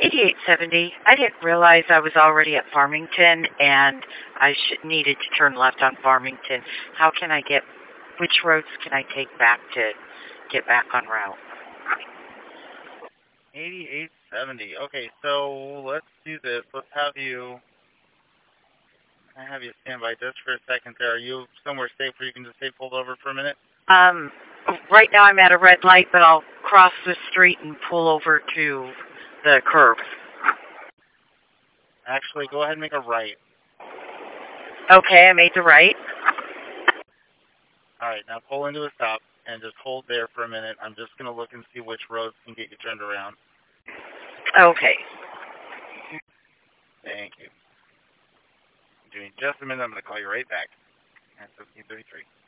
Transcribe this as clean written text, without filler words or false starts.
8870. I didn't realize I was already at Farmington and I needed to turn left on Farmington. How can I get, which roads can I take back to get back on route? 8870. Okay, so let's do this. I have you stand by just for a second there. Are you somewhere safe where you can just stay pulled over for a minute? Right now I'm at a red light, but I'll cross the street and pull over to the curb. Actually, go ahead and make a right. Okay, I made the right. All right, now pull into a stop and just hold there for a minute. I'm just going to look and see which roads can get you turned around. Okay. Thank you. Give me just a minute. I'm going to call you right back. At 1533.